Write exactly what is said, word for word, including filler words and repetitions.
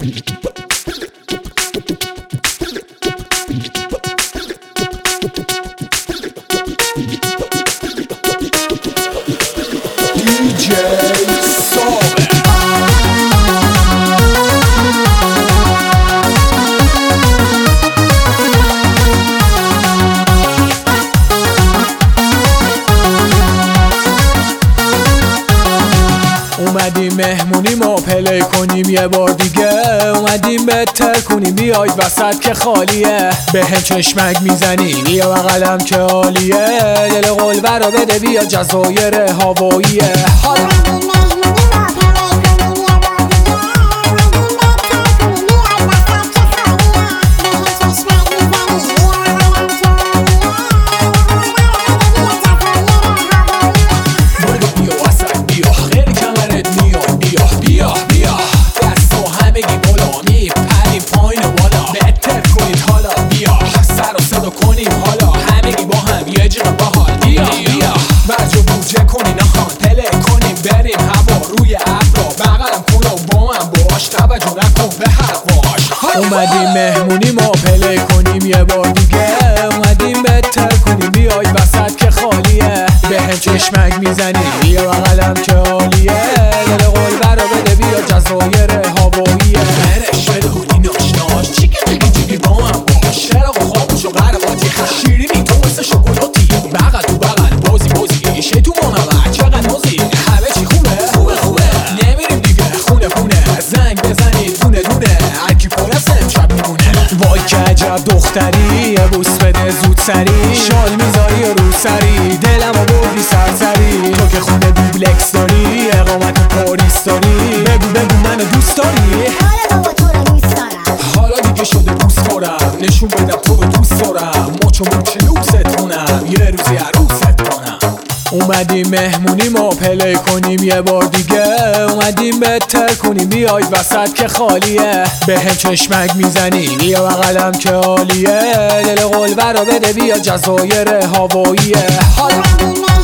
اومدیم مهمونی ما پلی کنیم یه بار دیگه، اومدیم بهتر کنیم بیاید وسط که خالیه، به هم چشمک میزنی بیا بغلم که عالیه، دل قلبه رو بده بیا جزایر هواییه. حالا اومدیم مهمونی ما پلی کنیم یه بار دیگه، اومدیم بهتر کنیم بیاید وسط که خالیه، به هم چشمک میزنی بیا بغلم که عالیه، دل قلبه رو بده بیا جزایر هواییه. برش بده هونی ناشناش چی که بگی جیبی با من باش، چراغ و خاموش و قرواتی شیرینی تو مثل شکلاتی، بغل تو بغل بازی بازی شیطون منور چقدر موزی همه چی خوبه خوبه خوبه، نمیریم دیگه خونه خونه زنگ بزنید دونه دونه هرکی پر از امشب میمونه. وای که عجب دختری یه بوس بده زود سری، شال میذاری رو سری دلمو بردی سرسری، تو که خونه دوبلکس داری اقامت پاریس داری، بگو بگو منو دوست داری؟ آره بابا تو رو دوست دارم، حالا دیگه شده دوست دارم نشون بدم تو رو دوست دارم، مچ و مچ لوست کنم یه روزی عروست کنم. اومدیم مهمونی ما پلی کنیم یه بار دیگه، اومدیم بهتر کنیم بیاید وسط که خالیه، به هم چشمک میزنی بیا بغلم که عالیه، دل قلبه رو بده بیا جزایر هواییه. حالا